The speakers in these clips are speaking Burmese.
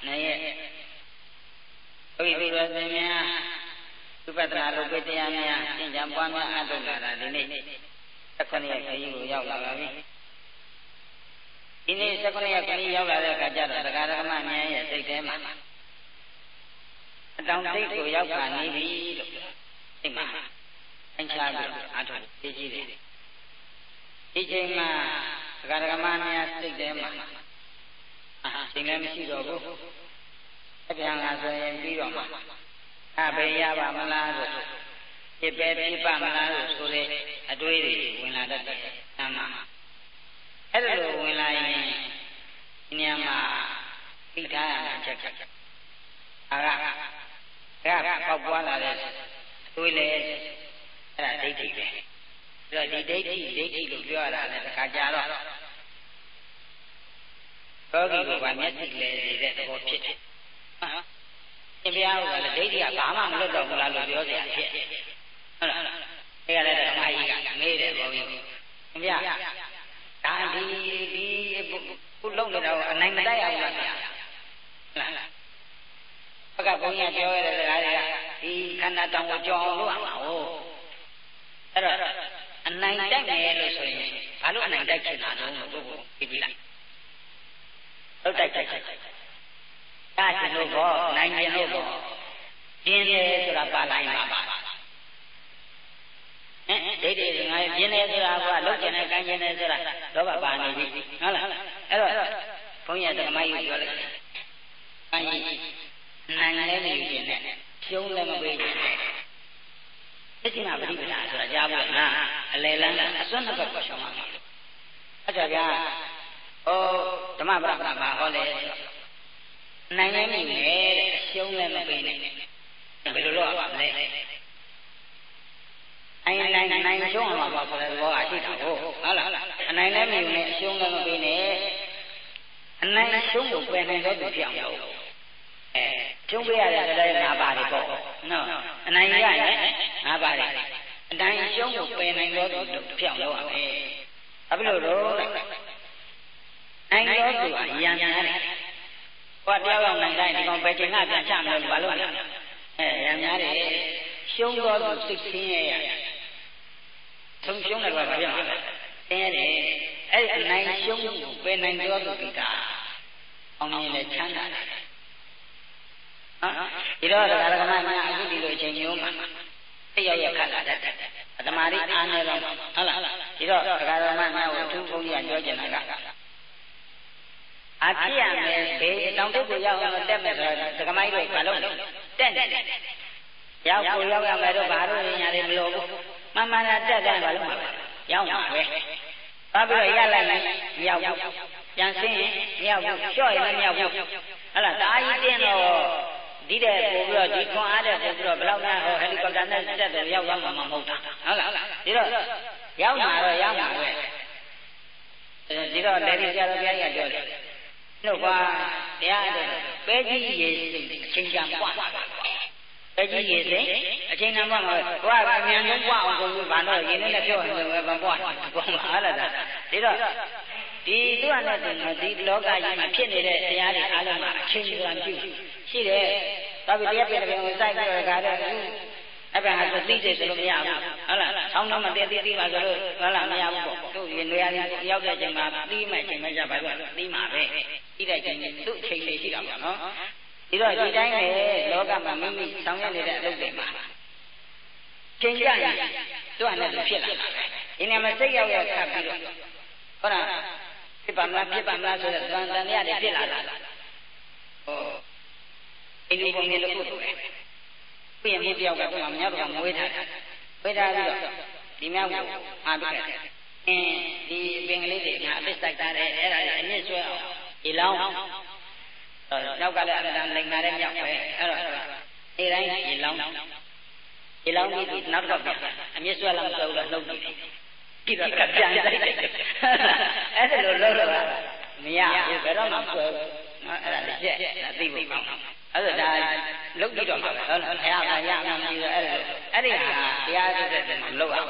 này ôi đi rồi thì nha cứ bắt đầu lúc bây giờ nha xin chào quan nha ăn đồ là đi này các con này cái gì cũng giàu là gì ini các con này cái gì giàu là cái gì đó cái mà nha thì thế mà trong tích của giàu cả này đi thì mà anh cha được ăn đồ cái gì đấy cái gì mà cái mà nha thì thế mà chính là mình chỉ rồi cô cái hàng là rồi đi rồi mà bây giờ bà mình là rồi cái bé đi bà mình là rồi số đấy đuôi đi quên là đất mà cái đó rồi quên là nhà mà đi ra là chắc cái bao qua là đuôi lên cái là đấy thì rồi đi đấy lúc đó là cái giá đó có cái của bạn nhất thì là để có chuyện em biết là đấy thì bà mà nó đâu là lo điều gì hết cái này là mai cái nghe đấy rồi em biết ta đi phút lâu rồi đâu anh anh đấy à các bạn nhà chơi là đi khăn đã trong cho luôn à thế rồi anh anh đấy nghe rồi rồi bà lúc anh anh đấy chuyện nào đâu cái gì lại đâu tại ta chỉ nói có này chỉ nói có điên này rồi bà lại mà bà để ngay điên này rồi bà lúc cái này cái điên này rồi đó bà này đi rồi phong nhà tôi mai yêu rồi cái này này này điên này siêu này mà bây giờ cái gì mà bây giờ rồi ra bộ na lấy lần xuân nó có sao mà अच्छा क्या ओ तमाम bà hỏiเลยnày này mình nghe siêu này mà bị này bị lo này này siêu mà bảo là lo ai đi đâu này này mình nghe siêu này mà bị này này siêu một bên này có bị phiền đâu siêu bây giờ là đây ngã ba đi bộ nó này cái này ngã ba đi này siêu một bên này có bị phiền đâu à bây giờ rồi anh có đủ anh nhá qua đeo vào này đây thì còn phải chính làပြန်chạm được vào luôn em nhá để xuống có đủ sức xin này xuống xuống này vào phải không thế để ấy này xuống bên này có đủ cả ông này là chán thì đó là cái mà nhà cái đi rồi chơi nhiều mà bây giờ khá là đẹp tầm này ăn này rồi thì đó cái mà nhà của chú công nhân cho chuyện này chị em về trong cái buổi giao lưu đẹp này rồi cái máy rồi phải không? Tên giao buổi giao lưu này rồi bà rồi nhà đi mua mà là đẹp đẹp phải không? Giao mà về bây giờ ra lại này giao chẳng xin giao chơi là giao là tại tiền rồi đi đây rồi đi qua đây rồi bao nhiêu helicopter này sẽ được giao mà một thằng đi rồi giao mà về đi rồi để đi ra rồi cái rồi nó qua để bé gì gì sinh ra qua bé gì gì đấy sinh ra qua qua nhà nó qua ông bạn rồi gì nó là cho người bạn qua mà là thế rồi đi tôi anh là đi lo cái gì mà phiền này đấy nhà này ăn mà sinh ra chịu chỉ để tại vì bây giờ mình sai cái đó ai bảo là đi thì nó nhà là xong nó mà đi mà rồi nó làm nhà của tôi người ăn giao để chừng mà đi mà chừng mà ra phải đi mà về đi đây chừng tự chừng để đi đâu nó thì rồi đi đây này nó cả mà mình xong cái này là lúc để mà chừng ra tôi anh là phiền lắm thì này mà xây giao để khác đi rồi có là cái bản là rồi toàn nhà để phiền lại cái này cũng là lúc bây giờ mình điều cả tôi làm nhau được làm mới ra rồi đi nhau à biết đi bên lấy để nhà biết sạch ra đây là anh ấy chơi thì lâu rồi nhau cả là làm lành mà đem nhau về rồi đi đây thì lâu đi nó có anh ấy chơi làm sâu là lâu đi rồi cắt trang đấy ấy là lâu rồi nhà thì phải đó mà nó là dễ là đi bộ ở đây lúc đi rồi ở là theo là nhà đi rồi ở đây là dia thì lâu à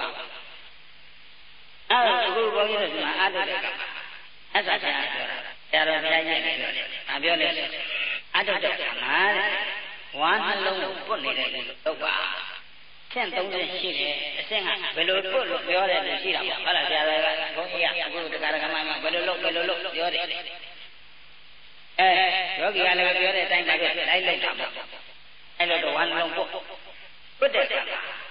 cứ bao nhiêu mà ăn được cả sao sao rồi bây giờ này à biết này အားထုတ်တဲ့ခါမှာဝါနှလုံးကိုပွတ်နေတယ်လို့တော့ပါဆင့်30ရှိတယ်အဆင့်ကဘယ်လိုပွတ်လို့ပြောတယ်လို့ရှိတာပေါ့ဟုတ်လားဆရာတော်ကဘုန်းကြီးကအခုတရားဓမ္မမှာဘယ်လိုလုပ်ပြောတယ်ယောဂီကလည်းပြောတဲ့အတိုင်းပါပဲလိုက်လိုက်တာပေါ့အဲ့လိုတော့ဝါနှလုံးပွတ်တဲ့အခါ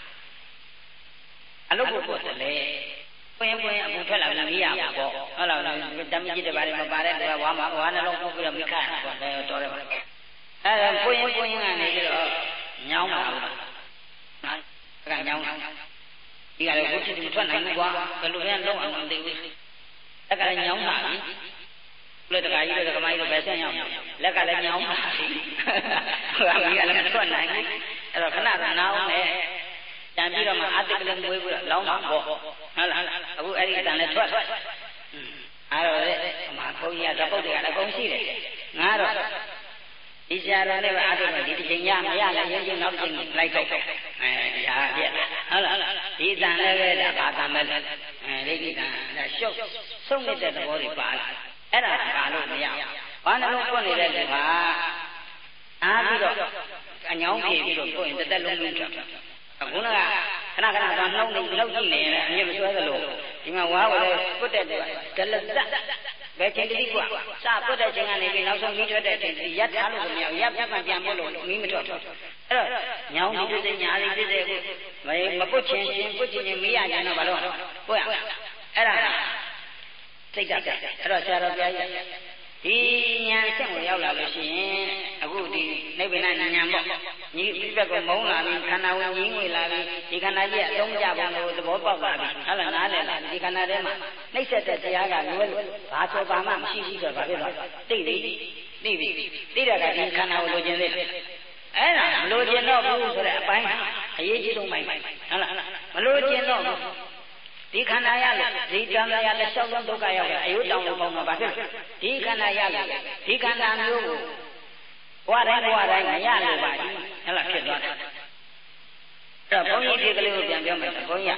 အလုပ်ကိုပွတ်တယ်လေပွင့်အခုထွက်လာပြီးမရပါပေါ့ဟုတ်လားတမကြီးတပါးတွေမပါတဲ့သူကဝါနှလုံးပွတ်ပြီးတော့မိခါပေါ့တော်တယ်ပါအဲ့ဒါပွင့်ကနေပြီးတော့ညောင်းပါဘူးကညောင်းဒီကလည်းဘုရားရှင်ထွက်နိုင်ဘူးကွာဘယ်လိုလဲလုံးအောင်မသိဘူးလက်ကလည်းညောင်းတာပြီလက်တကာကြီးတို့ကမိုင်းတို့ပဲဆက်ညောင်းလက်ကလည်းညောင်းတာပြီဟုတ်ကဲ့ဒီကလည်းမထွက်နိုင်ဘူးအဲ့တော့ခဏကနာအောင်နဲ့တန်ပြီးတော့မှအတိတ်ကလေးမွေးပြီးတော့လောင်းတာပေါ့ဟုတ်လားအခုအဲ့ဒီတန်လည်းထွက်အဲ့တော့လေအမဘုန်းကြီးကဓပုတ်တွေကလည်းအကုန်ရှိတယ်ငါတော့ဒီဆရာတော်နဲ့ပဲအားထုတ်တယ်ဒီတစ်ချိန်ညမရလည်းရင်းချင်းနောက်တစ်ချိန်လိုက်တော့ရာပြက်ဟုတ်လားဒီတန်လည်းပဲဒါဘာတန်ပဲဒိဋ္ဌိတန်ဒါရှုပ်ဆုံးနေတဲ့သဘောတွေပါလာအဲ့ဒါဘာလို့မရဘာနှလုံးပွတ်နေတဲ့လူကအားပြီးတော့အညောင်းပြေပြီးတော့ပွတ်ရင်တစ်သက်လုံးလုံးထွက်ခုနကခဏသွားနှုတ်နေလောက်ကြည့်နေတယ်အမြင်မစွဲသလိုဒီမှာဝါဝလည်းပွတ်တဲ့သူကဒလဇတ်ဘယ်ချိန်တည်းကစပွတ်တဲ့ချိန်ကနေပြီးနောက်ဆုံးမိထွက်တဲ့ချိန်ရပ်ထားလို့မရဘူးရပ်ပြန်ပွတ်လို့မိမထွက်ဘူးအဲ့တော့ညောင်းဒီစိတ်ညာလေးဖြစ်တဲ့ကိုမပွတ်ချင်းပွတ်ချင်းမရကြတော့ဘာလို့ပွတ်ရအဲ့ဒါစိတ်ဓာတ်အဲ့တော့ဆရာတော်ဘုရားကြီးဒီဉာဏ်ဆက်ကိုရောက်လာလို့ရှိရင်အခုဒီနိဗ္ဗာန်ဉာဏ်ပေါ့ညီဒီဘက်ကမုန်းလာပြီးခန္ဓာဝင်ကြီးငွေလာပြီးဒီခန္ဓာကြီးကအသုံးကြပုံကိုသဘောပေါက်လာပြီဟုတ်လားနားလည်လားဒီခန္ဓာထဲမှာနှိမ့်ဆက်တဲ့တရားကလွယ်ဘာဆိုဘာမှမရှိဘူးဆိုတော့ဘာဖြစ်သွားသိပြီသိတာကဒီခန္ဓာကိုလိုချင်သေးတယ်အဲ့ဒါမလိုချင်တော့ဘူးဆိုတဲ့အပိုင်းအရေးကြီးဆုံးပိုင်းဟုတ်လားမလိုချင်တော့ဘူးဒီခန္ဓာရလို့ဒီတန်တရားတစ်လျှောက်လုံးဒုက္ခရောက်တဲ့အယုတောင်လို့ပေါင်းတော့ဘာဖြစ်လဲဒီခန္ဓာရလို့ဒီခန္ဓာမျိုးကိုဘဝတိုင်းမရလို့ပါကြီးဟဲ့လားဖြစ်သွားတယ်အဲ့တော့ဘုန်းကြီးဒီကလေးကိုပြန်ပြောမယ်ဘုန်းကြီး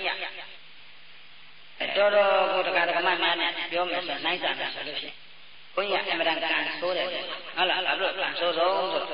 တော်တော်ကိုတရားဓမ္မများနဲ့ပြောမယ်ဆိုနိုင်စားတာဆိုလို့ရှိရင်ဘုန်းကြီးအမရန်ကန်ဆိုးတယ်ဟုတ်လားဘာလို့ကန်ဆိုးဆုံးဆို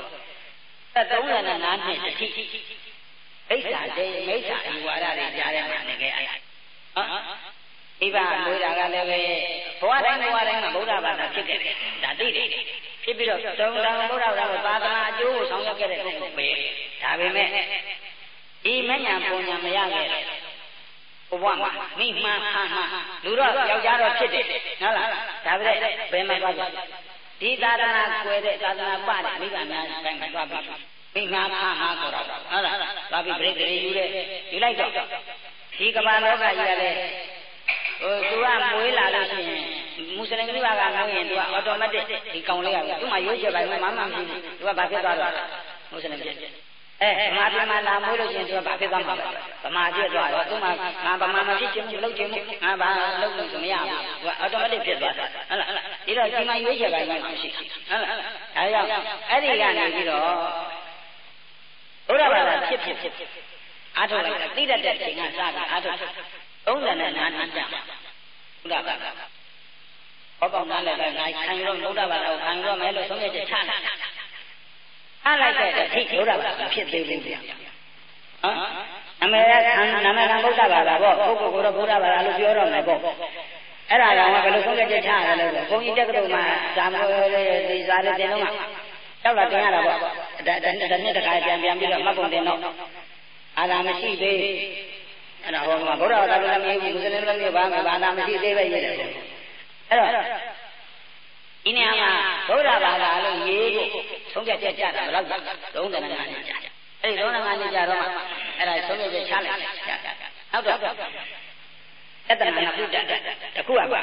35နှစ်တတိအိဋ္ဌာတေမိစ္ဆာဒီဝါဒတွေကြားရမှာနေခဲ့အဲ့အိဗာမွေးတာကလည်းပဲဘဝတိုင်းမှာဗုဒ္ဓဘာသာဖြစ်ခဲ့တယ်ဒါသိတယ်ဖြစ်ပြီးတော့သုံးတော်ဗုဒ္ဓဘာသာကိုသာသနာအကျိုးကိုဆောင်ရွက်ခဲ့တဲ့ပုဂ္ဂိုလ်ပဲဒါပေမဲ့ဒီမညာပုံညာမရခဲ့ဘဝမှာမိမှန်လူတော့ယောက်ျားတော့ဖြစ်တယ်ဟုတ်လားဒါပေမဲ့ဘယ်မှာသွားကြဒီသာသနာကွယ်တဲ့သာသနာပတဲ့မိဘများတိုင်းမှာသွားပြီမိမှန်ခေါ်တာဟုတ်လားသွားပြီးပြိတ္တိယူလိုက်တော့ဒီကမ္ဘာလောကကြီးကလည်းသူကမွေးလာလို့ရှိရင်မွတ်စလင်ကိစ္စကမွေးရင်သူကအော်တိုမက်တစ်ဒီကောင်လေးကသူ့မှာရွေးချယ်ပိုင်းမှမမရှိဘူးသူကဘာဖြစ်သွားတော့မွတ်စလင်ဖြစ်ဗမာပြည်မှာလာမွေးလို့ရှိရင်သူကဘာဖြစ်သွားမှာလဲဗမာဖြစ်သွားတော့သူ့မှာငါဗမာမဖြစ်ချင်ဘူးလုပ်ချင်ဘူးငါဘာလုပ်လို့မရဘူးသူကအော်တိုမက်တစ်ဖြစ်သွားတာဟုတ်လားဒီတော့ဒီမှာရွေးချယ်ပိုင်းမှမရှိဘူးဟုတ်လားဒါကြောင့်အဲ့ဒီကနေပြီးတော့ဘုရားဘာသာဖြစ်အားထုတ်လိုက်သိတတ်တဲ့ချိန်ကစပြီးအားထုတ်35နှစ်ကြာဘုရားဘာသာဘောပေါင်းနားလည်းပဲငါခံယူတော့ဘုရားဘာသာကိုခံယူတော့မယ်လို့ဆုံးဖြတ်ချက်ချလိုက်တဲ့အထိဘုရားဘာသာဖြစ်သေးဘူးဗျာနာမည်ကဘုရားဘာသာပေါ့ပုဂ္ဂိုလ်ကတော့ဘုရားဘာသာလို့ပြောတော့မယ်ပေါ့အဲ့ဒါကဘယ်လိုဆုံးဖြတ်ချက်ချရလဲဆိုဘုန်းကြီးတက္ကသိုလ်မှာဇာမိုးဒီဇာလေးတင်တော့ရောက်လာတင်ရတာပေါ့ဒါနှစ်တခါပြန်ပြီးတော့မှတ်ပုံတင်တော့အာသာမရှိသေးအဲ့ဒါဟောမှာဘုရားဘာသာလည်းမဟုတ်ဘူးမွတ်စလင်လည်းမဟုတ်ဘာသာမရှိသေးပဲရေးတယ်အဲ့တော့ဒီနေရာမှာဘုရားဘာသာလို့ရေးဖို့ဆုံးဖြတ်ချက်ကြတာဘယ်လောက်35နှစ်ကြာအဲ့ဒီ35နှစ်ကြာတော့အဲ့ဒါဆုံးဖြတ်ချက်ချလိုက်ဟုတ်တော့အတ္တနာပုဒ္ဒတခုကပါဘု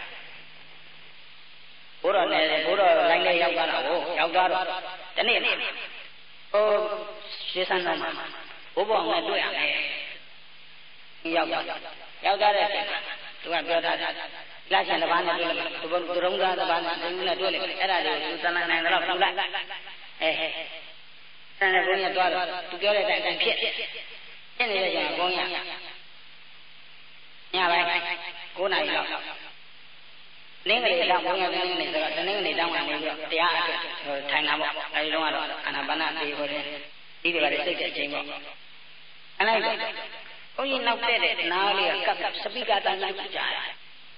ရားနဲ့ဘုရားလိုင်းလေးရောက်သွားတော့ရောက်သွားတော့ဒီနေ့ရှင်းစမ်းတော့မှာဘုဘောင်နဲ့တွေ့ရမယ်ရောက်သွားတဲ့အချိန်သူကပြောတာလာချင်တစ်ပါးနဲ့တွေ့လိုက်သူရုံးသားတစ်ပါးနဲ့သူနဲ့တွေ့လိုက်အဲ့ဒါလေးကိုသူသနာနိုင်တော့ပြုလိုက်အဲ့ဒါနဲ့ဘုန်းကြီးသွားတော့သူပြောတဲ့အတိုင်းဖြစ်နေတဲ့ကြောင့်ဘုန်းကြီးညပိုင်း9 နာရီလောက်နင်းကလေးတော့ဘုန်းကြီးကနေဆိုတော့တနင်းကနေတောင်းကနေပြီးတော့တရားထိုင်တာပေါ့အဲဒီတော့ကတော့အာနာပါနပြေဟိုတယ်ဒီတွေကလည်းစိတ်တဲ့အချိန်ပေါ့အဲ့လိုက်တော့ဘုန်းကြီးနောက်တဲ့နားလေးကကပ်စပီကာတန်းကြီးကြားတယ်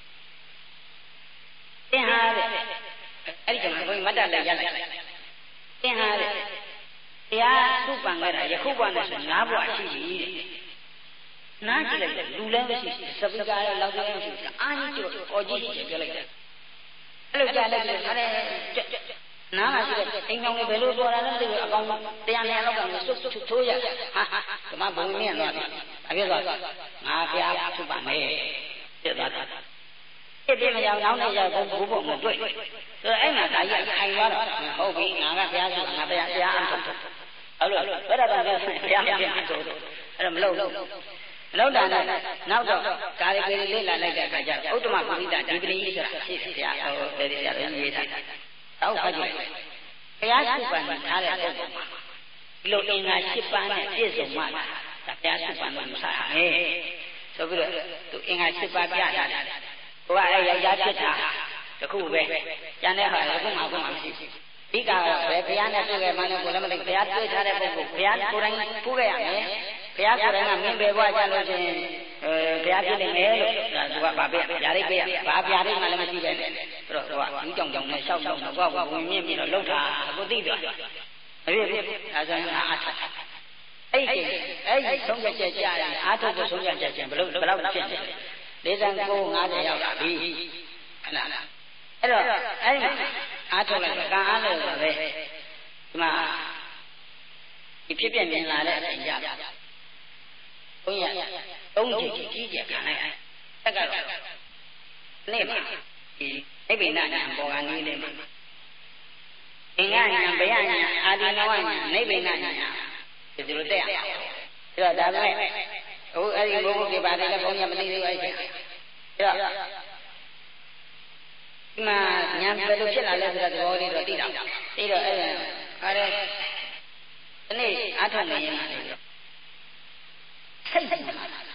တင်ဟာတဲ့အဲ့ဒီကဘုန်းကြီးမတ်တလည်းရလိုက်တင်ဟာတဲ့တရားစုပန်ခဲ့တာယခုဘဝနဲ့ဆို၅ဘဝရှိပြီတဲ့နားကြည့်လိုက်လူလည်းမရှိစပီကာလည်းလောက်လည်းမရှိအာကြီးတို့အော်ကြီးကြီးပြောလိုက်တယ်အဲ့လိုကြားလိုက်တယ်ခါတဲ့နားလာရှိတဲ့အိမ်ကောင်တွေဘယ်လိုပေါ်လာလဲမသိဘူးအကောင်တရားနဲ့လောက်ကစွတ်ထိုးရဟာဒီမှာဘုံမြင့်သွားတယ်အပြည့်သွားငါဘုရားစုပန်မယ်ပြတ်သွားတာပြည့်မရအောင်နောက်နေ့ကျဘုံဘုံမတွေ့ဆိုတော့အဲ့မှာဒါကြီးခိုင်သွားတော့ဟုတ်ပြီငါကဘုရားစုငါဘုရားတရားအထုတ်အဲ့လိုဘယ်တော့မှဘုရားမဖြစ်ဘူးအဲ့တော့မလုပ်လောက်တာနဲ့နောက်တော့ကာရီပေလေးလာလိုက်တဲ့အခါကျဥတ္တမပုရိသဒီပတိဆိုတာရှိတယ်ဗျာဟိုတည်းရလည်းရေးထားတယ်အောက်ဖတ်ကြည့်ဘုရားစုပန်ထားတဲ့ပုဂ္ဂိုလ်မှာဒီလိုအင်္ဂါ၈ပါးနဲ့ပြည့်စုံမှဒါဘုရားစုပန်လို့ယူဆရမယ်ဆိုပြီးတော့သူအင်္ဂါ၈ပါးပြထားတယ်ကိုကအဲ့ယောက်ျားဖြစ်တာတခုပဲကျန်တဲ့ဟာလည်းခုမှမရှိဘူးဒီကဘယ်ဘုရားနဲ့တွေ့ခဲ့မှလည်းကိုလည်းမသိဘုရားတွေ့ထားတဲ့ပုဂ္ဂိုလ်ဘုရားကိုယ်တိုင်ဖူးခဲ့ရမယ်ဘုရားကိုယ်တိုင်ကမင်းပဲဘွားကြလို့ချင်းဘုရားပြည့်နေမယ်လို့သူကဗာပြဗျာဒိတ်ပြဘာဗျာဒိတ်မှလည်းမရှိပဲနဲ့ဆိုတော့သူကဒီကြောင်ကြောင်နဲ့ရှောက်ရှောက်တော့ဘွားကဝင်မြင့်ပြီးတော့လှုပ်တာကိုသိတယ်အပြည့်အဲဆိုရင်အားထုတ်အဲ့ဒီဆုံးဖြတ်ချက်ကြားရင်အားထုတ်ဖို့ဆုံးဖြတ်ချက်ချင်းဘယ်လောက်ဖြစ်နေလဲ49 50ရောက်လာပြီဟုတ်လားအဲ့တော့အဲ့ဒီအားထုတ်လိုက်ကံအားလို့ပဲဒီမှာဒီဖြစ်ပြမြင်လာတဲ့အချိန်ကြဘုန်းကြီး3ချိန်ကြီးကျယ်ခံလိုက်အဲ့ကတော့နေ့မှာဒီနိဗ္ဗာန်ဉာဏ်ပေါ်ကနေလေးမှာအင်္ဂဉာဏ်ဘယဉာဏ်အာဒီနဝဉာဏ်နိဗ္ဗာန်ဉာဏ်ဒီလိုတက်ရအောင်အဲ့တော့ဒါပေမဲ့အခုအဲ့ဒီဘုရားပြပါတယ်လည်းဘုန်းကြီးမသိသေးဘူးအဲ့ဒီအဲ့တော့ဒီမှာဉာဏ်ဘယ်လိုဖြစ်လာလဲဆိုတဲ့သဘောလေးတော့သိတာသိတော့အဲ့ဒါခါတဲ့ဒီနေ့အားထုတ်နေရင်လည်းစိတ်အဲ့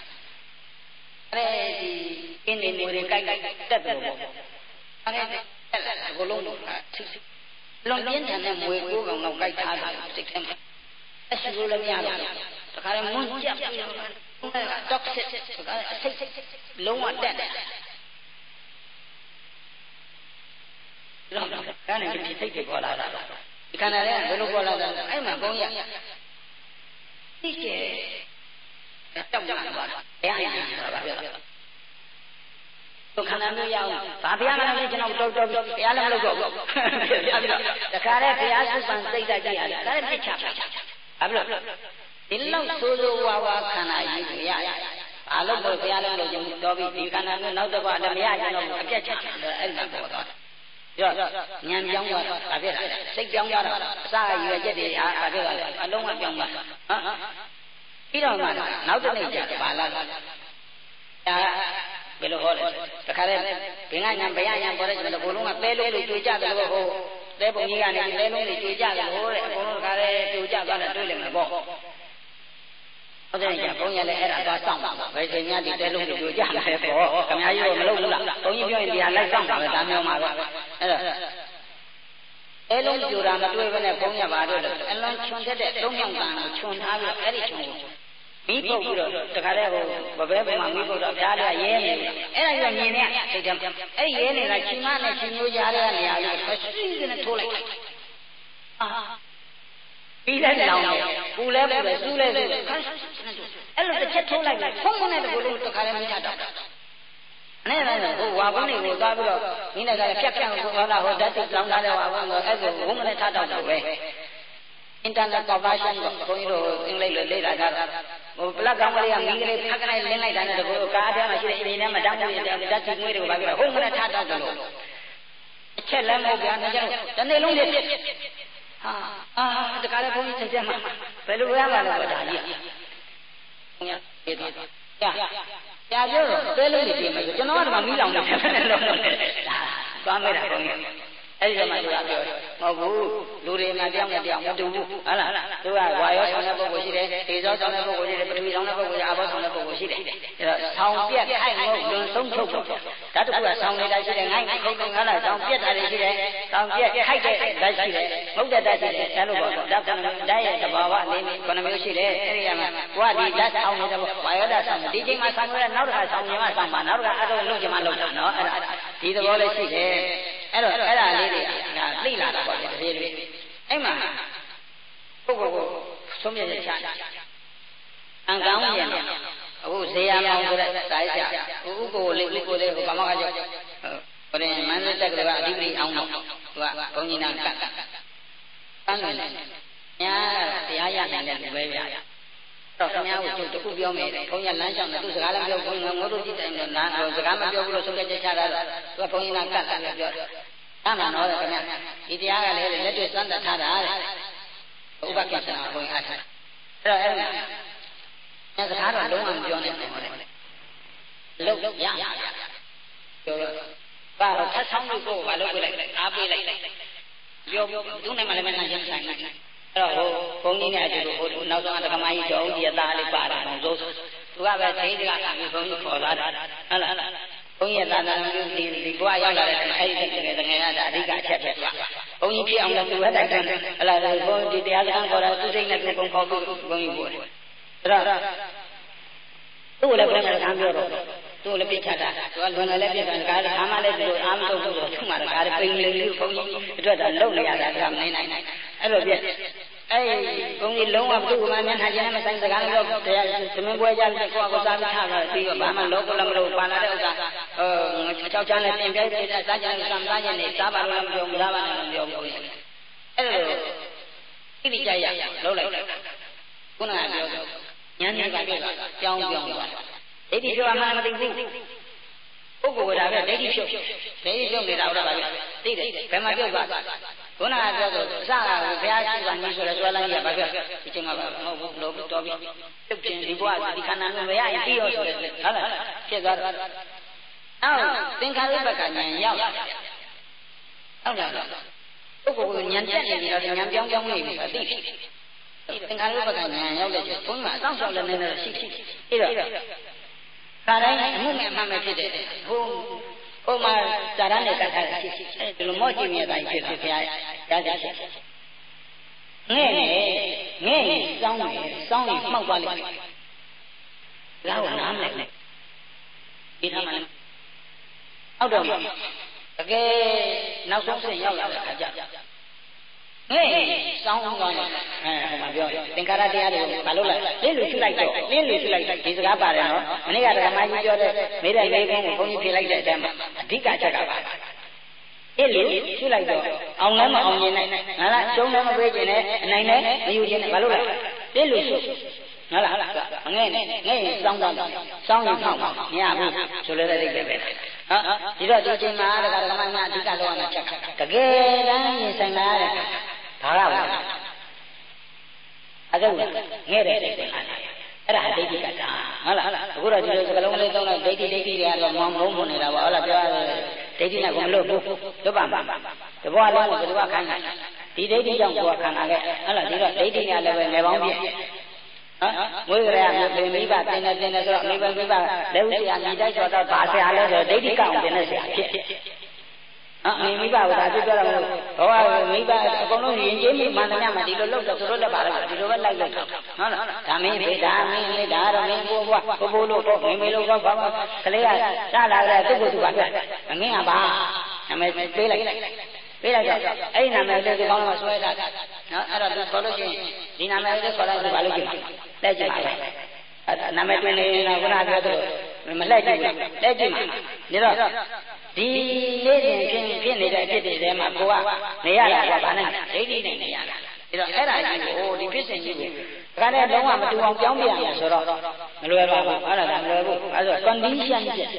ဒီအင်းနေနေတွေကြိုက်တက်တယ်ပေါ့အဲ့ဒါတက်လာအကုန်လုံးတော့လွန်ပြင်းထန်တဲ့မွေကိုးကောင်တော့ကြိုက်ထားတယ်စိတ်ထဲမှာအရှိလို့လည်းမရဘူးတခါတည်းမွန်းကြပ်ပြီးတော့တော့ဆက်တခါစိတ်လုံးဝတက်တယ်တော့ဒါနဲ့ဒီစိတ်တွေပေါ်လာတာဒီခန္ဓာလေးကဘယ်လိုပေါ်လာတာအဲ့မှာဘုန်းကြီးသိကျဲတောက်ကြတာပါဘယ်ဟာညာဆိုတာပြောတာဒုက္ခနာမျိုးရအောင်ဘာဘုရားမလည်းကျွန်တော်တော်ဘုရားလည်းမလုပ်တော့ဘူးတခါတည်းဘုရားစုပန်စိတ်ဓာတ်ကြည့်ရတယ်ဒါလည်းပြစ်ချပါဘာလို့ဒီလောက်ဆိုးဆိုးဝါးဝါခန္ဓာကြီးကိုရဘာလို့ဘုရားလည်းလုပ်ကြဘူးတော်ပြီဒီခန္ဓာမျိုးနောက်တော့ဓမ္မရကျွန်တော်အပြတ်ချက်အဲ့ဒါပေါ်သွားတယ်ရောဉာဏ်ပြောင်းသွားတာဒါပြည့်တာစိတ်ပြောင်းသွားတာအစအရွယ်ချက်တွေဟာဒါပြည့်သွားတယ်အလုံးဝပြောင်းသွားတာပြီးတော့မှနောက်တစ်နေ့ကျပါလာတာဘယ်လိုဟောလဲတခါတည်းဘင်္ဂညာဘယညာပေါ်တဲ့ကျွန်တော်ဘုံလုံးကသဲလုံးတွေတွေ့ကြတယ်လို့ဟိုသဲပုံကြီးကနေသဲလုံးတွေတွေ့ကြတယ်လို့တဲ့အကုန်လုံးတခါတည်းတွေ့ကြသွားတယ်တွေ့လိမ့်မယ်ပေါ့ဟုတ်တယ်ကြာဘုန်းကြီးလည်းအဲ့ဒါသွားစောင့်ပါဘယ်ချိန်များဒီတဲလုံးတွေတွေ့ကြတယ်ပေါ့ခင်ဗျားကြီးတော့မလုပ်ဘူးလားဘုန်းကြီးပြောရင်တရားလိုက်စောင့်ပါပဲဒါမျိုးမှာတော့အဲ့တော့အဲလုံးကြိုတာမတွေ့ဘဲနဲ့ဘုန်းကြီးပါတော့အလွန်ချွန်တတ်တဲ့သုံးယောက်တန်ကိုချွန်ထားပြီးအဲ့ဒီချွန်ကိုမိပုတ်ပြီးတော့တခါတည်းဟိုဘဘဲပေါ်မှာမိပုတ်တော့ဘုရားလည်းရဲနေတယ်အဲ့ဒါကြီးကမြင်နေစိတ်ထဲအဲ့ရဲနေတာချိန်မနဲ့ချိန်မျိုးကြားတဲ့နေရာလေးကိုဆွီးကနေထိုးလိုက်အာပြီးတဲ့လောင်တယ်ပူလဲပူတယ်စူးလဲစူးတယ်အဲ့လိုတစ်ချက်ထိုးလိုက်တယ်ဖုံးဖုံးနဲ့တကူလုံးတစ်ခါလည်းမိချတော့အဲ့ဒါနဲ့ဟိုဝါကုန်းတွေကိုသွားပြီးတော့မိနဲ့ကလည်းဖြတ်ကိုဟောတာဟိုဓာတ်တိလောင်ထားတဲ့ဝါကုန်းကိုအဲ့ဒါဝုန်းနဲ့ထားတော့တယ်ပဲ internet conversion ကိုဘုန်းကြီးတို့အင်္ဂလိပ်လိုလေ့လာကြတာဟိုပလတ်ကောင်ကလေးကမိကလေးဖက်ကနေလင်းလိုက်တာနဲ့တကူကားထဲမှာရှိတဲ့အင်းထဲမှာဓာတ်မှုတွေဓာတ်တိငွေတွေကိုပါပြီးတော့ဝုန်းနဲ့ထားတော့တယ်လို့အချက်လည်းမဟုတ်ဗျာကျတော့တနေ့လုံးလေးဟာတခါလေဘုန်းကြီးစိတ်ထဲမှာဘယ်လိုရမှာလဲဆိုတာကြီးဘုန်းကြီးပြေးသွားကြာပြောတော့သဲလုံးတွေပြေးမယ်ဆိုကျွန်တော်ကဒီမှာမီးလောင်နေတယ်လို့ဒါသွားမဲ့တာဘုန်းကြီးအဲ့အဲ့ဒီတော့မှသူကပြောမဟုတ်ဘူးလူတွေမှာတယောက်နဲ့တယောက်မတူဘူးဟုတ်လားသူကဝါရောဆောင်တဲ့ပုဂ္ဂိုလ်ရှိတယ်ဒေဇောဆောင်တဲ့ပုဂ္ဂိုလ်ရှိတယ်ပထဝီဆောင်တဲ့ပုဂ္ဂိုလ်အာဘောဆောင်တဲ့ပုဂ္ဂိုလ်ရှိတယ်အဲ့တော့ဆောင်ပြက်ခိုက်ငုတ်လွန်ဆုံးထုတ်ပေါ့ဓာတ်တစ်ခုကဆောင်နေတာရှိတယ်ငိုင်းခုတ်ခုတ်ငါးလားဆောင်ပြက်တာတွေရှိတယ်ဆောင်ပြက်ခိုက်တဲ့ဓာတ်ရှိတယ်ငုတ်တဲ့ဓာတ်ရှိတယ်အဲ့လိုပေါ့ဓာတ်ကဓာတ်ရဲ့သဘာဝအနေနဲ့9မျိုးရှိတယ်အဲ့ဒီကမှကိုကဒီဓာတ်ဆောင်နေတဲ့ပေါ့ဝါရောဓာတ်ဆောင်ဒီချိန်မှာဆောင်ရနောက်တစ်ခါဆောင်ရင်မှဆောင်ပါနောက်တစ်ခါအဲ့ဒါလုပ်ချင်မှလုပ်တာနော်အဲ့ဒါဒီသဘောလေးရှိတယ်အဲ့တော့အဲ့ဒါလေးတွေကသိလာတာပေါ့လေတကယ်လို့အဲ့မှာပုဂ္ဂိုလ်ကိုဆုံးဖြတ်ချက်ချအံကောင်းရင်အခုဇေယမောင်ဆိုတဲ့စာရေးဆရာဥကိုလေးဟိုဘာမှကကြောက်ဟိုရင်မန္တတက်ကကအဓိပတိအောင်တော့သူကဘုန်းကြီးနာကတ်တန်းတယ်ညာတရားရနိုင်တဲ့လူပဲဗျာတော့ခင်ဗျားကိုကျုပ်တခုပြောမယ်ဘုန်းကြီးလမ်းလျှောက်နေသူစကားလည်းပြောဘူးငိုတို့ကြည့်တိုင်းတော့နာစကားမပြောဘူးလို့ဆုံးဖြတ်ချက်ချတာတော့သူကဘုန်းကြီးနာကတ်တယ်ပြောအမှန်တော့ခင်ဗျာဒီတရားကလည်းလက်တွေ့စမ်းသပ်ထားတာတဲ့ဥပကိစ္စနာဘုန်းကြီးအားထားအဲ့တော့အဲ့ဒါညစကားတော့လုံးဝမပြောနဲ့ပေါ့လေလုံးရပြောတော့ဘာတော့ထပ်ဆောင်လို့ကိုဘာလုပ်ပြလိုက်အားပေးလိုက်ပြောသူနဲ့မှလည်းမနိုင်ချင်းဆိုင်နိုင်အဲ့တော့ဟိုဘုန်းကြီးနဲ့အတူဟိုနောက်ဆုံးအတက္ကမကြီးတော်ဦးကြီးအသားလေးပါတယ်အောင်ဆိုသူကပဲဒိဋ္ဌိကခံပြီးဘုန်းကြီးခေါ်သွားတာဟုတ်လားဘုန်းကြီးသာသနာပြုဒီဘဝရောက်လာတဲ့အဲ့ဒီတကယ်ရတာအဓိကအချက်ပဲဘုန်းကြီးဖြစ်အောင်လည်းသူပဲတိုက်တွန်းဟလာဘုန်းကြီးတရားစခန်းခေါ်တာသူစိတ်နဲ့သူပုံခေါ်ပြီးဘုန်းကြီးပို့တယ်အဲ့တော့သူ့ကိုလည်းဘယ်မှာစကားပြောတော့သူ့လည်းပြစ်ချတာသူကလွန်လည်းပြစ်တာကားလည်းအားမလည်းသူအားမထုတ်ဘူးဆိုသူ့မှာကားလည်းပိန်လေးလေးဘုန်းကြီးအတွက်တော့လုံနေရတာကမနိုင်နိုင်အဲ့လိုပြက်အဲ့ဘုန်းကြီးလုံးဝဘုရားမျက်နှာချင်းနဲ့မဆိုင်စကားလည်းပြောတရားသမင်းပွဲကြပြီးကိုယ့်အကိုစားပြီးထားတော့ပြီးတော့ဘာမှလောကလည်းမလို့ပါလာတဲ့ဥစ္စာကြောက်ချမ်းနဲ့တင်ပြဲတဲ့စားကြတဲ့ကံစားခြင်းနဲ့စားပါလို့လည်းမပြောဘူးစားပါနဲ့လည်းမပြောဘူးအဲ့လိုဣတိကြရလုံးလိုက်ခုနကပြောတော့ဉာဏ်နဲ့ကပြည့်ကြောင်းပြောင်းသွားဒိဋ္ဌိပြောမှမသိဘူးပုဂ္ဂိုလ်ကဒါပဲဒိဋ္ဌိဖြုတ်နေတာဟုတ်လားဗျသိတယ်ဘယ်မှာပြုတ်သွားခုနကပြောဆိုအစကဘုရားရှိခိုးနေဆိုတော့ဆွဲလိုက်ရပါဗျဒီချိန်မှာမဟုတ်ဘူးလို့တော်ပြီပြုတ်ခြင်းဒီဘဝဒီခန္ဓာမျိုးမရရင်ပြီးရောဆိုတယ်ဟုတ်လားဖြစ်သွားတော့အော်သင်္ခါရုပ္ပကဉာဏ်ရောက်ဟုတ်လားပုဂ္ဂိုလ်ကဉာဏ်တက်နေပြီးတော့ဉာဏ်ပြောင်းနေပြီဆိုသိသင်္ခါရုပ္ပကဉာဏ်ရောက်တဲ့ချိန်ဘုန်းကြီးကအဆောင်ရှောက်လည်းနေတော့ရှိအဲ့တော့ခါတိုင်းအမှုမဲ့မှမဲ့ဖြစ်တဲ့ဟိုမှာဇာရနဲ့ကတ်ထားရှိအဲဒီလိုမော့ကြည့်မြဲတိုင်းဖြစ်တယ်ဘုရားရကြရှိငဲ့နေစောင်းရင်မှောက်သွားလိမ့်မယ်ဒါကနားမလဲဒီထားမှလည်းအောက်တော့တကယ်နောက်ဆုံးဆက်ရောက်လာတဲ့အခါကျငဲ့စောင်းသွားတယ်ဟိုမှာပြောသင်္ခါရတရားတွေကိုမလုပ်လိုက်လင်းလူရှုလိုက်တော့ဒီစကားပါတယ်နော်မနေ့ကဓမ္မကြီးပြောတဲ့မိတဲ့လေးကုန်းကိုဘုန်းကြီးဖြေလိုက်တဲ့အတိုင်းမှာအဓိကချက်ကပါအဲ့လေရှုလိုက်တော့အောင်လည်းမအောင်ခြင်းနဲ့ငါကကျုံလည်းမပေးခြင်းနဲ့အနိုင်လည်းမယူခြင်းနဲ့မလုပ်လိုက်လင်းလူရှုဟုတ်လားငဲ့ရင်စောင်းသွားစောင်းရင်ဖောက်ပါမရဘူးဆိုလည်းတိတ်ပဲပဲဒီတော့ဒီချိန်မှာဓမ္မများအဓိကလောရတဲ့ချက်ကတကယ်တမ်းရင်ဆိုင်လာတဲ့ဘာကပါအဲ့ဒါငဲ့တဲ့အဲ့ဒါဒိဋ္ဌိကတာဟုတ်လားအခုတော့ဒီလိုစကလုံးလေးသုံးတော့ဒိဋ္ဌိတွေကတော့မောင်းမုန်းနေတာပေါ့ဟုတ်လားပြောရတယ်ဒိဋ္ဌိနဲ့ကိုမလို့ဘူးလွတ်ပါမှာတဘောလုံးကိုဘယ်သူကခိုင်းတာဒီဒိဋ္ဌိကြောင့်ကိုယ်ကခံလာခဲ့ဟုတ်လားဒီတော့ဒိဋ္ဌိကလည်းပဲငယ်ပေါင်းပြည့်မွေးကြရမျိုးမိဘတင်နေဆိုတော့မိဘလက်ဥဆရာညီတိုက်ဆိုတော့ဘာဆရာလဲဆိုတော့ဒိဋ္ဌိကောင်တင်နေဆရာဖြစ်မိဘကဒါပြောတာမဟုတ်ဘောကမိဘအကုန်လုံးယဉ်ကျေးမှုမှန်တယ်မှာဒီလိုလုပ်တော့သူတို့လည်းပါတော့ဒီလိုပဲလိုက်လို့ဟုတ်လားဒါမင်းဖေဒါမင်းလေးဒါတော့မင်းဘိုးဘွားဘိုးလို့တော့မင်းမေလို့တော့ဘာမှကလေးကစလာကြတဲ့သူ့ကိုယ်သူပါပြမင်းကပါအမေပေးလိုက်တော့အဲ့ဒီနာမည်လေးဒီကောင်းမှာဆွဲတာနော်အဲ့တော့သူခေါ်လို့ရှိရင်ဒီနာမည်လေးခေါ်လိုက်ဆိုဘာလို့ကြည့်လက်ကြည့်ပါလေနာမည်တွင်နေတာခုနပြောသလိုမလက်ကြည့်ဘူးလက်ကြည့်မှာဒါတော့ဒီနေ့စဉ်ဖြစ်နေတဲ့အဖြစ်တွေထဲမှာကိုကနေရတာကဘာနဲ့ဒိဋ္ဌိနဲ့နေရတာဒါတော့အဲ့ဒါကြီးကိုဒီဖြစ်စဉ်ကြီးကိုဒါကလည်းလုံးဝမတူအောင်ပြောင်းပြရမယ်ဆိုတော့မလွယ်ပါဘူးအဲ့ဒါကမလွယ်ဘူးအဲ့ဆို condition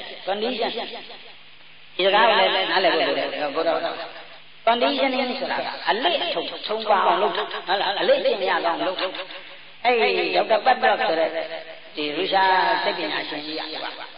ဒီစကားလည်းနားလည်ဖို့လိုတယ်ဘုရားconditioning ဆိုတာအလေးအထုပ်ချုံပါအောင်လုပ်တာဟုတ်လားအလေးအကျင့်ရအောင်လုပ်တာအဲ့ဒေါက်တာပတ်တော့ဆိုတဲ့ဒီရုရှားစိတ်ပညာရှင်ကြီးက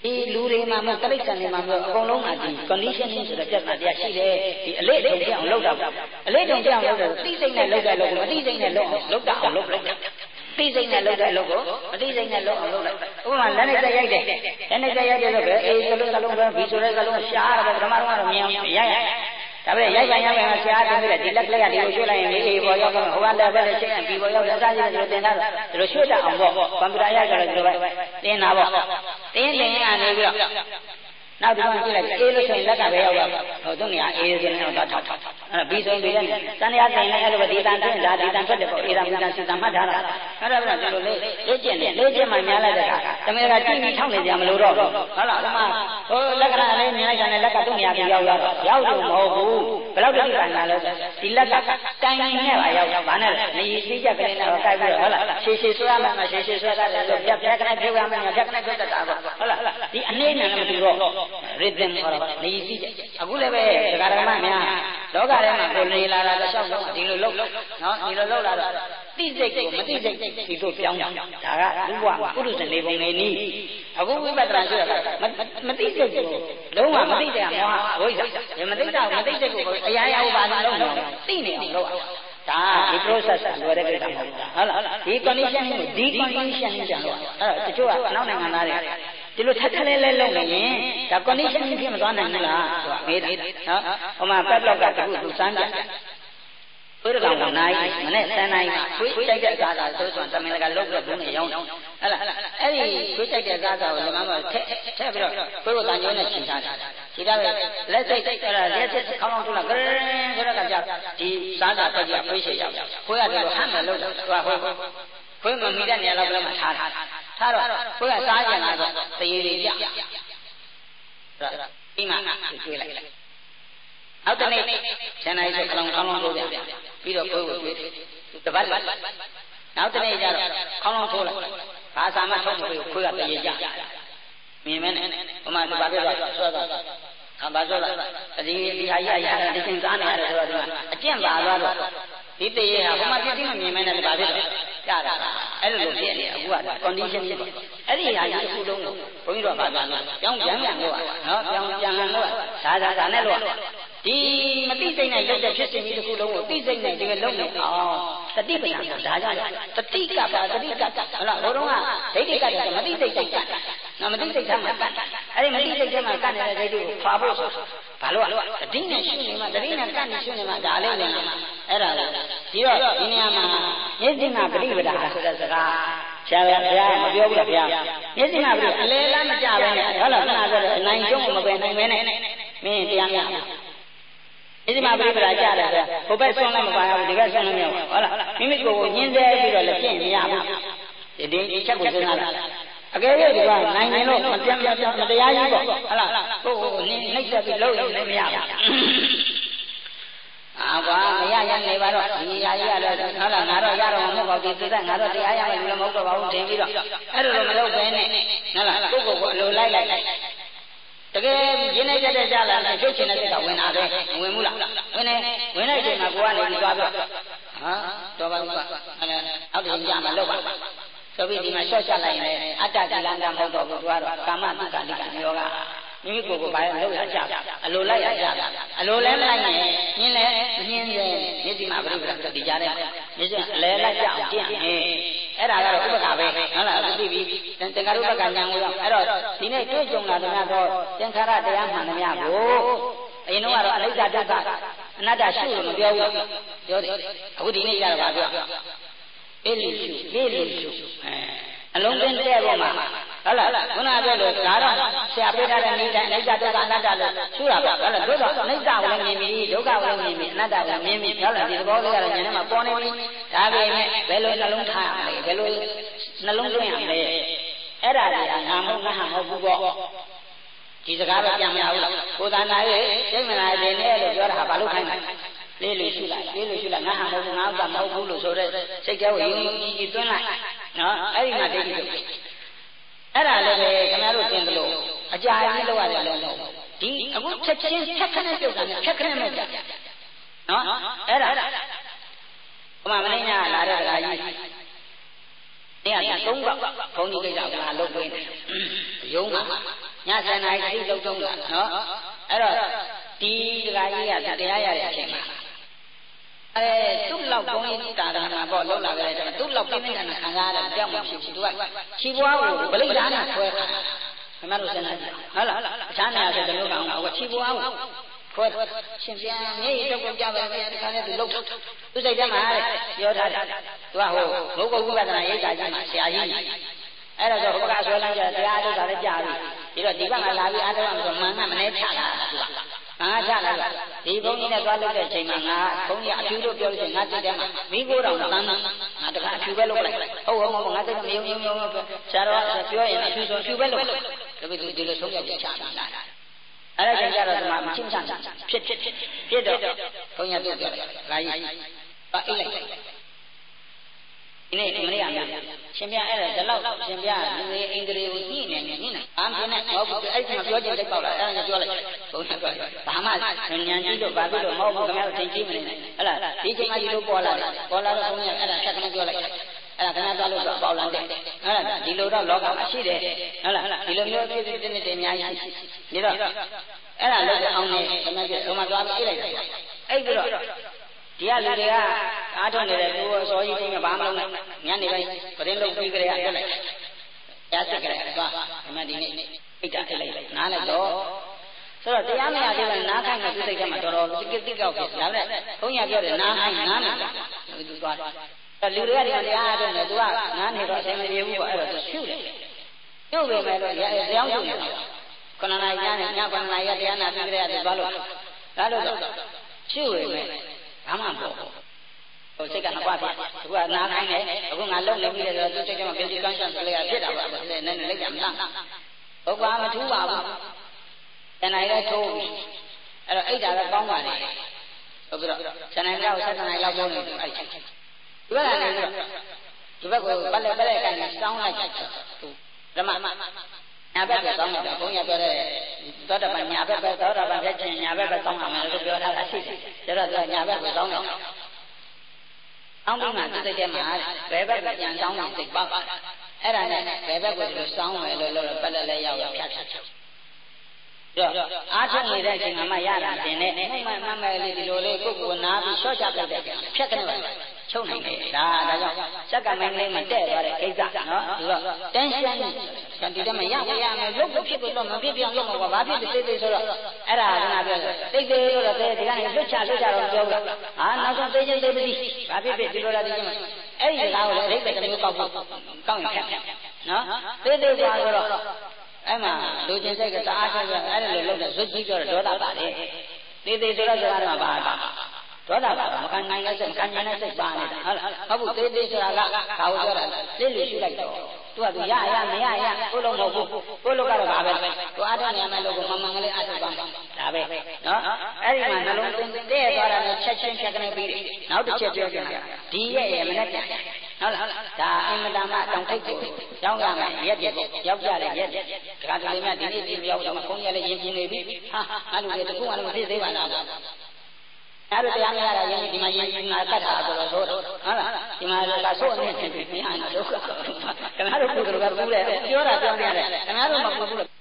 ဒီလူတွေမှာမဟုတ်တိရစ္ဆာန်တွေမှာမဟုတ်အကုန်လုံးကဒီ conditioning ဆိုတဲ့ပြဿနာတရားရှိတယ်ဒီအလေးထုံပြအောင်လုပ်တာအလေးထုံပြအောင်လုပ်တယ်သိစိတ်နဲ့လုပ်တဲ့လုပ်ကိုမသိစိတ်နဲ့လုပ်တာအောင်လုပ်လိုက်သိစိတ်နဲ့လုပ်တဲ့အလုပ်ကိုမသိစိတ်နဲ့လုပ်အောင်လုပ်လိုက်ဥပမာလက်နဲ့ရိုက်တယ်လက်နဲ့ရိုက်တယ်ဆိုပဲအေးကလုံးပဲဘီဆိုတဲ့ကလုံးရှားတယ်ပထမတော့မြင်အောင်ရိုက်ဒါပဲရိုက်ပိုင်းရှားတယ်ပြီးဒီလက်ကလေးကဒီလိုရွှေ့လိုက်ရင်အေးပေါ်ရောက်တော့ဟိုကလည်းပဲချိန်ရင်ဒီပေါ်ရောက်လက်စားကြီးတွေတင်တာဒီလိုရွှေ့တတ်အောင်ပေါ့ကွန်ပျူတာရိုက်ကြတယ်ဒီလိုပဲတင်တာပေါ့တင်းကနေပြီးတော့နောက်ဒီမှာကြည့်လိုက်အေးလို့ဆိုရင်လက်ကပဲရောက်တော့ဟိုသူနေရာအေးဆိုရင်တော့ထောက်အဲ့ဘီဆိုရင်ပြီးတယ်တန်ရာဆိုင်လည်းအဲ့လိုပဲဒီတန်တင်ဒါဒီတန်ထွက်တယ်ပေါ့အေးဒါမီတန်စီတန်မှတ်ထားတာအဲ့ဒါကဒီလိုလေ့ကျင့်တယ်လေ့ကျင့်မှများလိုက်တဲ့အခါတမန်ကကြည့်ပြီးထောက်နေကြမလို့တော့ဟုတ်လားဥမာဟိုလက်ကလေးမြင်လိုက်တာနဲ့လက်ကသူ့နေရာပြန်ရောက်တော့မဟုတ်ဘူးဘယ်လောက်တိတိုင်လာလဲဒီလက်ကတိုင်နဲ့ပါရောက်ဘာနဲ့လဲနေသိချက်ကလေးနဲ့တော့ကြိုက်ပြီးဟုတ်လားရှည်ရှည်ဆွဲရမှရှည်ရှည်ဆွဲရတယ်ဆိုပြက်ကနေဖြုတ်ရမှပြက်ကနေဖြုတ်တတ်တာပေါ့ဟုတ်လားဒီအနေနဲ့လည်းမတူတော့rhythm ခေါ်တော့နေသိချက်အခုလည်းပဲဒကာဒကမများလောကထဲမှာကိုနေလာတာတစ်လျှောက်လုံးဒီလိုလုပ်နော်ဒီလိုလုပ်လာတော့သိစိတ်ကိုမသိစိတ်ဒီလိုပြောင်းဒါကလူဘဝပုရုဇဉ်လေးပုံနေနီးအခုဝိပဿနာဆိုတာမသိစိတ်ကိုလုံးဝမသိတဲ့မောဟဝိဇ္ဇာမသိတာမသိစိတ်ကိုအရာရာဥပါဒလုံးတော့သိနေအောင်လုပ်အောင်ဒါဒီ process လွယ်တဲ့ကိစ္စမဟုတ်ဘူးဟုတ်လားဒီ condition ကိုဒီ condition ကြံလို့အဲ့တော့တချို့ကအနောက်နိုင်ငံသားတွေဒီလိုထက်ထက်လဲလဲလုပ်နေရင်ဒါ condition ဖြစ်မသွားနိုင်ဘူးလားဆိုတာမေးတယ်နော်ဟိုမှာပက်လောက်ကတခုသူစမ်းကြဘုရားကောင်ကနိုင်မနဲ့တန်နိုင်ခွေးကြိုက်တဲ့အစားအစာဆိုဆိုတမင်ကလုတ်ပြီးဘူးနဲ့ရောင်းတယ်ဟဲ့လားအဲ့ဒီခွေးကြိုက်တဲ့အစားအစာကိုလည်းမမထက်ပြီးတော့ခွေးကိုတန်ကျိုးနဲ့ခြိထားတယ်ခြိထားပဲလက်စိတ်အဲ့ဒါလက်စိတ်ခေါင်းအောင်ထူလာဂရင်းဆိုတော့ကကြဒီစားစာတက်ကြီးခွေးရှိရောက်ခွေးကဒီလိုဟမ်းမယ်လုတ်တယ်သူကခွေးမမိတဲ့နေရာလောက်ကမှထားတော့ခွေးကစားကြလာတော့တရေတွေကြအဲ့ဒါအိမ်မှာတွေ့လိုက်နောက်တနေ့ဆန္ဒရေးဆိုခေါင်းထိုးပြန်ပြီးတော့ကိုယ်ကိုတွေ့တပတ်နောက်တနေ့ကျတော့ခေါင်းထိုးလိုက်ဘာသာမှထုတ်မပြီးခွေးကတရေကြမြင်မဲနဲ့ဟိုမှာဘာပြောတော့ဆွဲတော့ဘာပြောလိုက်ဒီဟာကြီးအရာဒီစင်စားနေရတယ်ဆိုတော့ဒီမှာအကျင့်ပါသွားတော့ဒီတရေဟာဟိုမှာပြည့်စုံမမြင်မဲနဲ့ဘာဖြစ်တော့ကြတာအဲ့လိုလိုဖြစ်နေအခုက condition ဖြစ်တယ်အဲ့ဒီဟာကြီးအခုလုံးကိုဘုန်းကြီးတို့ကဘာသာလို့ပြောင်းပြန်လို့နော်ပြောင်းပြန်လို့ဒါနဲ့လို့ဒီမသိစိတ်နဲ့လုပ်တဲ့ဖြစ်စဉ်ကြီးတစ်ခုလုံးကိုသိစိတ်နဲ့တကယ်လုပ်နေအောင်တတိပ္ပံဒါကြောင့်တတိကပါတတိကဟုတ်လားဘုရုံးကဒိဋ္ဌိကတယ်မသိစိတ်တိုက်ကနော်မသိစိတ်ထဲမှာကတ်အဲ့ဒီမသိစိတ်ထဲမှာကတ်နေတဲ့ဒိဋ္ဌိကိုခွာဖို့ဆိုဘာလို့တတိနဲ့ရှင်းနေမှာတတိနဲ့ကတ်နေရှင်းနေမှာဒါလေးလည်းအဲ့ဒါလေဒီတော့ဒီနေရာမှာမျက်စိမှာပရိပဒါဆိုတဲ့စကားဆရာဘုရားမပြောဘူးလားဗျာမျက်စိမှာပရိအလဲလားမကြပဲနဲ့ဟုတ်လားခဏဆိုတော့အနိုင်ကျုံးမပယ်နိုင်ပဲနဲ့မင်းတရားများဒီမှာပြိပဒါကြတယ်ဆိုဟိုဘက်ဆွမ်းလည်းမပါဘူးဒီဘက်ဆွမ်းလည်းမရဘူးဟုတ်လားမိမိကိုယ်ကိုညှင်းဆဲပြီးတော့လည်းပြင်မရဘူးဒီချက်ကိုစဉ်းစားတာအကယ်၍ဒီကနိုင်ရင်လို့မတရားကြီးပေါ့ဟုတ်လားကိုယ်ကိုနှိမ့်ဆက်ပြီးလုပ်ရင်လည်းမရဘူးကွာမရရနေပါတော့ဒီຢာကြီးကလည်းဟုတ်လားငါတော့ရတော့မဟုတ်ပါဘူးဒီသက်ငါတော့တရားရမယ်လို့လည်းမဟုတ်တော့ပါဘူးထင်ပြီးတော့အဲ့လိုမလုပ်ဘဲနဲ့ဟုတ်လားကိုယ့်ကိုယ်ကိုအလိုလိုက်တကယ်ရင်းနေကြတဲ့ကြလာတယ်ဖြုတ်ချင်တဲ့စိတ်ကဝင်တာပဲမဝင်ဘူးလားဝင်တဲ့အချိန်မှာကိုကနေပြီးသွားပြီးဟာတော်ပါဘူးကအောက်တင်ကြမှာလောက်ပါဆိုပြီးဒီမှာရှော့ချလိုက်ရင်အတ္တကိလန္တမဟုတ်တော့ဘူးသူကတော့ကာမတုက္ခလိကယောဂမိမိကိုယ်ကိုဘာလို့လောက်ရကြအလိုလိုက်ရကြအလိုလဲမလိုက်ရင်ညင်းလဲညင်းတယ်မျက်စိမှာပြိပ္ပာဒီကြားထဲမျက်စိလဲလိုက်ကြအောင်ကျင့်အဲ့ဒါကတော့ဥပက္ခပဲဟုတ်လားသိပြီသင်္ခါရုပ္ပကဉာဏ်ကိုရောက်အဲ့တော့ဒီနေ့တွေ့ကြုံလာတဲ့တော့သင်္ခါရတရားမှန်သမျှကိုအရင်တော့အနိစ္စဒုက္ခအနတ္တရှုလို့မပြောဘူးပြောတယ်အခုဒီနေ့ကျတော့ဗာပြောအေးလိရှုအလုံးသိတဲ့ဘောမှာဟုတ်လားခုနပြောလို့ဒါတော့ဆရာပေးထားတဲ့နိဒာအနိစ္စဒုက္ခအနတ္တလို့ရှုတာပါဟုတ်လားတို့တော့အနိစ္စကိုလည်းမြင်ပြီဒုက္ခကိုလည်းမြင်ပြီအနတ္တကိုလည်းမြင်ပြီဟုတ်လားဒီသဘောလေးကတော့ဉာဏ်ထဲမှာပေါ်နေပြီဒါပေမဲ့ဘယ်လိုနှလုံးထားရမလဲဘယ်လိုနှလုံးသွင်းရမလဲအဲ့ဒါတွေကငါမဟုတ်ငါဟာမဟုတ်ဘူးပေါ့ဒီစကားပဲပြန်မရဘူးကိုယ်သာနာရဲ့စိတ်မနာတဲ့နဲ့လို့ပြောတာဟာဘာလို့ခိုင်းလဲလေးလေးရှုလိုက်ငါဟာမဟုတ်ဘူးငါဥစ္စာမဟုတ်ဘူးလို့ဆိုတဲ့စိတ်ထဲကိုယုံကြည်သွင်းလိုက်နော်အဲ့ဒီမှာဒိဋ္ဌိအဲ့ဒါလည်းပဲခင်ဗျားတို့သင်သလိုအကြာကြီးလောက်ရတယ်လို့ဒီအခုချက်ချင်းဖြတ်ခနဲ့ပြုတ်တာနဲ့ဖြတ်ခနဲ့မကြနော်အဲ့ဒါဟိုမှာမင်းညာလာတဲ့တရားကြီးနေရာသုံးကဘုန်းကြီးကိစ္စကလာလုပ်ပေးတယ်ရုံးမှာညစံနိုင်တိလုံးတုံးတာနော်အဲ့တော့ဒီတရားကြီးကတရားရတဲ့အချိန်မှာသူ့လောက်ဘုန်းကြီးတာတာမှာပေါ့လောက်လာကြတယ်သူ့လောက်ပြင်းပြင်းထန်ထန်ခံစားရတဲ့ကြောက်မှဖြစ်သူကခြေပွားကိုဗလိတ်ဓာတ်နဲ့ဆွဲခါခင်ဗျားတို့စဉ်းစားကြည့်ဟုတ်လားအခြားနေရာဆိုတမျိုးကောင်ကခြေပွားကိုခွဲရှင်ပြန်မြေကြီးတော့ကြပါပဲဒီခါနဲ့သူလှုပ်သူစိတ်ထဲမှာပြောထားတယ်သူကဟိုဘုဂုတ်ဝိပဿနာရိပ်သာကြီးမှာဆရာကြီးအဲ့ဒါဆိုဘုရားဆွဲလိုက်ကြတရားထုတ်တာလည်းကြာပြီပြီးတော့ဒီဘက်ကလာပြီးအားထုတ်အောင်ဆိုမှန်ကမနေချလာတာသူကငါချလာတော့ဒီဘုန်းကြီးနဲ့သွားလုပ်တဲ့အချိန်မှာငါဘုန်းကြီးအဖြူလို့ပြောလို့ရှိရင်ငါစိတ်ထဲမှာမိကိုယ်တော်တန်းတန်းငါတခါအဖြူပဲလုပ်လိုက်ဟုတ်ငါစိတ်မယုံဆရာတော်ပြောရင်အဖြူဆိုအဖြူပဲလုပ်ဒါပေမဲ့ဒီလိုဆုံးဖြတ်ချက်ချလာတာအဲ့ဒါကြတော့ဒီမှာမချင်းချဖြစ်တော့ဘုန်းကြီးတို့ပြောတယ်ဂါကြီးပါအိတ်လိုက်ဒီနေ့မနေ့ကရှင်ပြအဲ့ဒါဒီလောက်ရှင်ပြလူတွေအင်္ဂလိပ်ကိုညှိနေနေအားပြင်းနဲ့ဟောဘူးအဲ့ဒီမှာပြောချင်တိတ်ပေါက်လာအဲ့ဒါပြောလိုက်ဘုန်းကြီးပြောဘာမှဉာဏ်ကြီးလို့ဘာဖြစ်လို့မဟုတ်ဘူးခင်ဗျားတို့သင်ကြည့်မနေနဲ့ဟဲ့လားဒီချိန်မှဒီလိုပေါ်လာတယ်ပေါ်လာတော့ဘုန်းကြီးအဲ့ဒါဖြတ်ကနေပြောလိုက်အဲ့ဒါခင်ဗျားသွားလို့တော့ပေါက်လာတယ်ဟဲ့လားဒီလိုတော့လောကမှာရှိတယ်ဟဲ့လားဒီလိုမျိုးပြည့်ပြည့်တင်တင်အများကြီးရှိဒါတော့အဲ့ဒါလို့အောင်နေခင်ဗျားပြောမှသွားပြီးအိတ်လိုက်တယ်အဲ့ပြီးတော့ဒီကလူတွေကအားထုတ်နေတဲ့သူအစောကြီးကဘာမှမလုပ်နဲ့ညနေပိုင်းပရင်လုပ်ပြီးကြရတက်လိုက်ရတက်ကြတယ်သွားဒီမှာဒီနေ့အိတ်တာအိတ်လိုက်နားလိုက်တော့ဆိုတော့တရားမရသေးဘူးနားခိုင်းတဲ့သူစိတ်ကမှတော်တော်တိကောက်ဖြစ်ဒါနဲ့ဘုန်းကြီးပြောတယ်နားခိုင်းနားနေတာသူသွားတယ်လူတွေကတရားအားထုတ်နေသူကနားနေတော့အဆင်မပြေဘူးပေါ့အဲ့တော့သူဖြုတ်တယ်ဖြုတ်ပေမဲ့လို့တရားဖြုတ်နေတာခဏနိုင်ညနေည9နာရီတရားနာပြီးကြရတယ်သွားလို့ဒါလို့ဖြုတ်ပေမဲ့ဘာမှမပေါ်ဘူးဟိုစိတ်ကနှစ်ပါးဖြစ်အခုကနားခိုင်းတယ်အခုငါလုံနေပြီဆိုတော့သူစိတ်ကမှပြင်စီကန်းချန်ကလေးကဖြစ်တာပါနည်းနည်းလိုက်ကြမလားဘုရားမထူးပါဘူးတဏှာလည်းထိုးပြီအဲ့တော့အိတ်တာလည်းကောင်းပါလေဆိုပြီးတော့ဇန်နဝါရီ17နှစ်လောက်ပို့နေတယ်အဲ့ဒီဘက်ကနေပြီးတော့ဒီဘက်ကိုပလက်ကနေစောင်းလိုက်သူဓမ္မညာဘက်ကစောင်းလိုက်တော့ဘုန်းကြီးပြောတဲ့သောတာပန်ညာဘက်ပဲသောတာပန်ဖြစ်ခြင်းညာဘက်ပဲစောင်းအောင်လို့ပြောထားတာရှိတယ်ဒါတော့သူကညာဘက်ကိုစောင်းလိုက်အောင်ပြီးမှသူစိတ်ထဲမှာဘယ်ဘက်ကကြံစောင်းနေစိတ်ပေါ့အဲ့ဒါနဲ့ဘယ်ဘက်ကိုဒီလိုစောင်းမယ်လို့ပလက်လည်းရောက်ဖြတ်တော့အားထုတ်နေတဲ့အချိန်မှရတာတင်နဲ့မှန်လေးဒီလိုလေးကိုယ်ကိုနားပြီးရှော့ချပလိုက်တဲ့ဖြတ်ကနေချုပ်နိုင်တယ်ဒါကြောင့်စက္ကမင်းလေးမတဲ့သွားတဲ့ကိစ္စနော်ဒီတော့တန်းရှင်းဒီတည်းမရမယ်လုတ်ဖြစ်လို့မဖြစ်ပြောင်းလို့မဟုတ်ဘာဖြစ်သေးဆိုတော့အဲ့ဒါကပြောတိတ်သေးလို့တော့ဒီကနေလွတ်ချတော့ပြောဘူးဟာနောက်ဆုံးသေးချင်းသေးသည်ဘာဖြစ်ဒီလိုလားဒီချင်းအဲ့ဒီစကားကိုလည်းအိတ်ပဲတစ်မျိုးကောက်ဖို့ကောင်းရင်ဖြတ်နော်သေးသေးသွားဆိုတော့အဲ့မှာလူချင်းစိတ်ကတအားဆက်အဲ့ဒါလိုလုပ်တဲ့ဇွတ်ကြီးပြောတော့ဒေါသပါတယ်သေးသေးဆိုတော့စကားတော့ဘာဒေါသပါမခံနိုင်တဲ့စိတ်ခံနိုင်တဲ့စိတ်ပါနေတာဟုတ်လားဟုတ်ဘူးသေးသေးဆိုတာကဘာကိုပြောတာလဲလေးရှုလိုက်တော့သူကသူရမရကိုလုံးမဟုတ်ဘူးကိုလုံးကတော့ဘာပဲသူအားထုတ်နေရမယ်လို့ကိုမမှန်ကလေးအားထုတ်ပါဒါပဲနော်အဲ့ဒီမှာနှလုံးသွင်းတဲ့သွားတာနဲ့ချက်ချင်းဖြတ်ကနေပြီးနောက်တစ်ချက်ပြောကြတယ်ဒီရဲ့မနဲ့ပြန်ဟုတ်လားဒါအင်မတန်မှတောင်ထိပ်ကိုရောက်ရမယ်ရက်ပြက်ရောက်ကြတယ်ရက်တခါတလေမြဒီနေ့ဒီရောက်တော့ဘုန်းကြီးလည်းရင်ပြင်းနေပြီဟာအဲ့လိုလေတခုမှလည်းမဖြစ်သေးပါလားအဲ့ဒါတရားမရတာယင်းဒီမှာယင်းငါကတ်တာဆိုတော့ဟုတ်လားဒီမှာကဆိုးနေတယ်ပြန်ရတာဒုက္ခခင်ဗျားတို့ပုဂ္ဂိုလ်ကပူတယ်ပြောတာပြောနေရတယ်ခင်ဗျားတို့မပူဘူး